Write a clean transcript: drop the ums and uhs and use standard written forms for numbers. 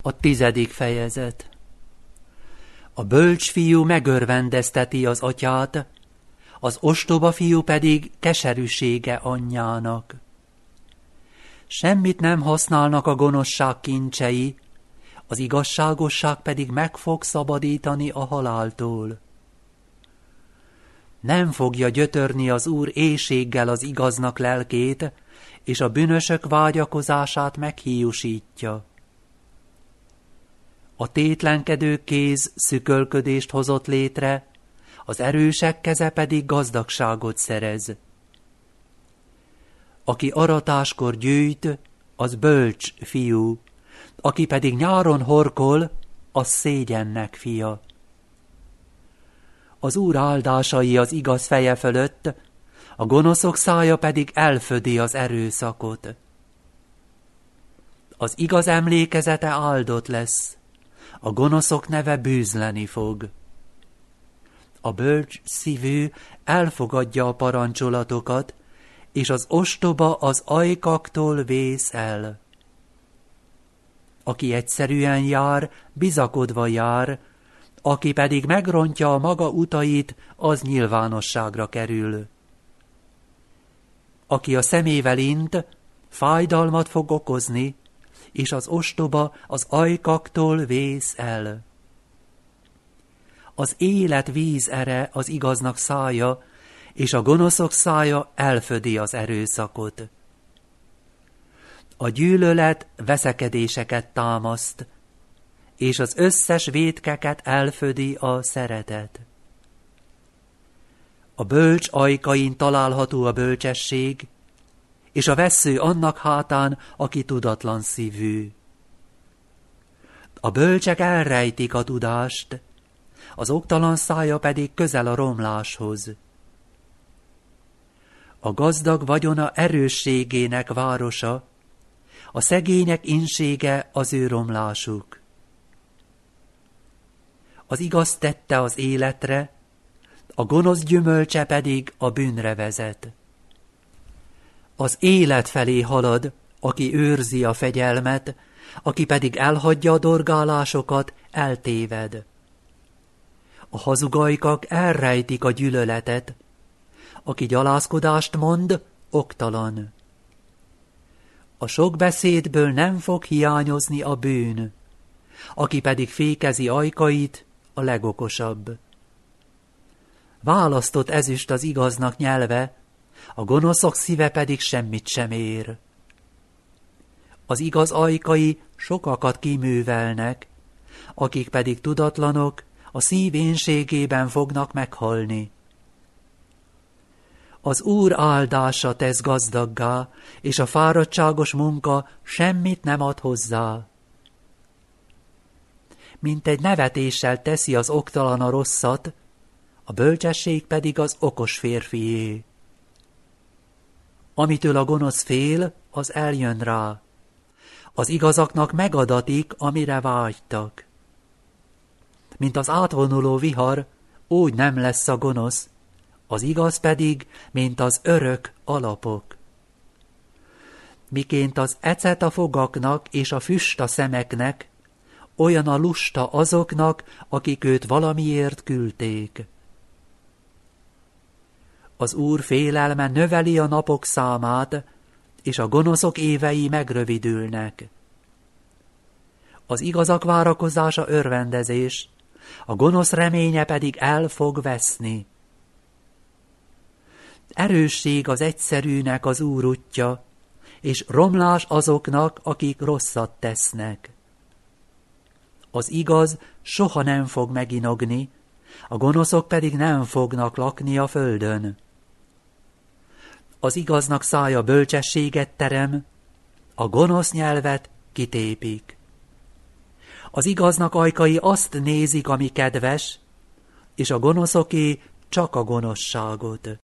A 10. fejezet. A bölcs fiú megörvendezteti az atyát, az ostoba fiú pedig keserűsége anyjának. Semmit nem használnak a gonoszság kincsei, az igazságosság pedig meg fog szabadítani a haláltól. Nem fogja gyötörni az Úr éhséggel az igaznak lelkét, és a bűnösök vágyakozását meghiúsítja. A tétlenkedő kéz szükölködést hozott létre, az erősek keze pedig gazdagságot szerez. Aki aratáskor gyűjt, az bölcs fiú, aki pedig nyáron horkol, az szégyennek fia. Az Úr áldásai az igaz feje fölött, a gonoszok szája pedig elfödi az erőszakot. Az igaz emlékezete áldott lesz, a gonoszok neve bűzleni fog. A bölcs szívű elfogadja a parancsolatokat, és az ostoba az ajkaktól vész el. Aki egyszerűen jár, bizakodva jár, aki pedig megrontja a maga utait, az nyilvánosságra kerül. Aki a szemével int, fájdalmat fog okozni, és az ostoba az ajkaktól vész el. Az élet vízere az igaznak szája, és a gonoszok szája elfödi az erőszakot. A gyűlölet veszekedéseket támaszt, és az összes vétkeket elfödi a szeretet. A bölcs ajkain található a bölcsesség, és a vessző annak hátán, aki tudatlan szívű. A bölcsek elrejtik a tudást, az oktalan szája pedig közel a romláshoz. A gazdag vagyona erősségének városa, a szegények insége az ő romlásuk. Az igaz tette az életre, a gonosz gyümölcse pedig a bűnre vezet. Az élet felé halad, aki őrzi a fegyelmet, aki pedig elhagyja a dorgálásokat, eltéved. A hazugajkak elrejtik a gyűlöletet, aki gyalázkodást mond, oktalan. A sok beszédből nem fog hiányozni a bűn, aki pedig fékezi ajkait, a legokosabb. Választott ezüst az igaznak nyelve, a gonoszok szíve pedig semmit sem ér. Az igaz ajkai sokakat kiművelnek, akik pedig tudatlanok, a szív énségében fognak meghalni. Az Úr áldása tesz gazdaggá, és a fáradtságos munka semmit nem ad hozzá. Mint egy nevetéssel teszi az oktalan a rosszat, a bölcsesség pedig az okos férfié. Amitől a gonosz fél, az eljön rá. Az igazaknak megadatik, amire vágytak. Mint az átvonuló vihar, úgy nem lesz a gonosz, az igaz pedig, mint az örök alapok. Miként az ecet a fogaknak és a füst a szemeknek, olyan a lusta azoknak, akik őt valamiért küldték. Az Úr félelme növeli a napok számát, és a gonoszok évei megrövidülnek. Az igazak várakozása örvendezés, a gonosz reménye pedig el fog veszni. Erősség az egyszerűnek az Úr útja, és romlás azoknak, akik rosszat tesznek. Az igaz soha nem fog meginogni, a gonoszok pedig nem fognak lakni a földön. Az igaznak szája bölcsességet terem, a gonosz nyelvet kitépik. Az igaznak ajkai azt nézik, ami kedves, és a gonoszoké csak a gonoszságot.